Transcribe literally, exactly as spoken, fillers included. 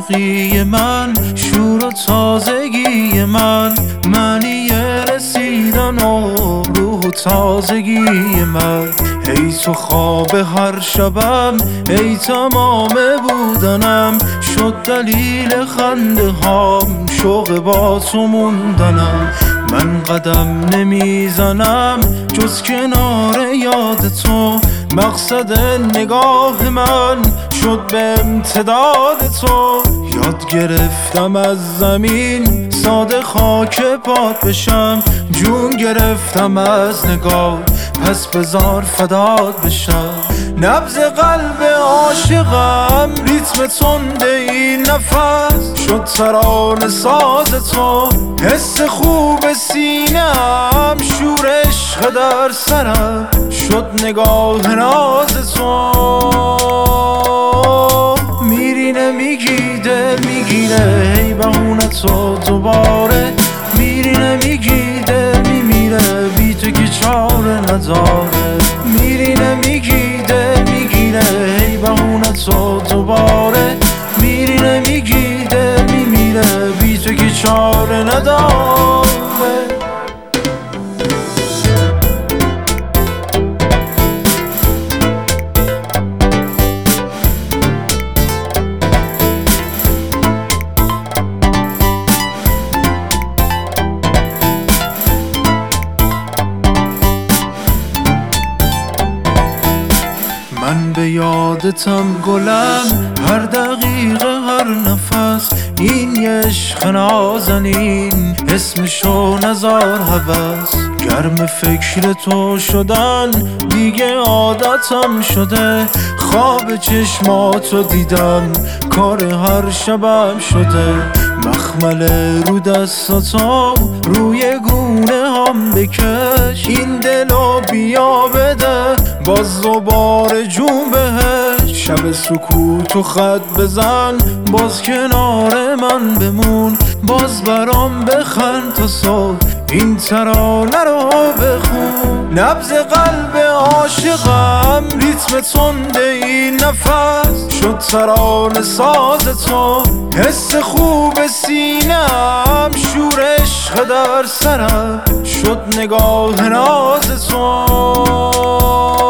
شوقی من، شور و تازگی من، معنی رسیدن و روح و تازگی من. ای تو خواب هر شبم، ای تمام بودنم، شد دلیل خنده هام، شوق با تو موندنم. من قدم نمیزنم جز کنار یاد تو، مقصد نگاه من شد به امتداد تو. یاد گرفتم از زمین ساده خاک پات بشم، جون گرفتم از نگاه پس بذار فدات بشم. نبض قلب عاشقم ریتم تند این نفس، شد ترانه ساز تو. حس خوب سینه‌ام شور عشق در سرم، شد نگاه ناز تو. میری نمیگی دل میگیره، ای بهونه تو دوباره میری نمیگی دل میمیره، بی تو که چاره نداره. میری نمیگی دل میگیره، ای بهونه تو دوباره میری نمیگی دل میمیره، بی تو که چاره نداره. من به یادتم گلم هر دقیقه هر نفس، این یه عشق نازنین اسمشو نزار هوس. گرم فکر تو شدن دیگه عادتم شده، خواب چشماتو دیدم کار هر شبم شده. مخمل رو دستاتو روی گونه هم بکش، این دلو بیا بده باز دوباره جون بهش. شب سکوتو خط بزن باز کنار من بمون، باز برام بخند تا صبح این ترانه رو بخون. نبض قلب عاشقم ریتم تند این نفس، شد ترانه ساز تو. حس خوب سینه‌ام شور عشق در سرم، شد نگاه ناز تو.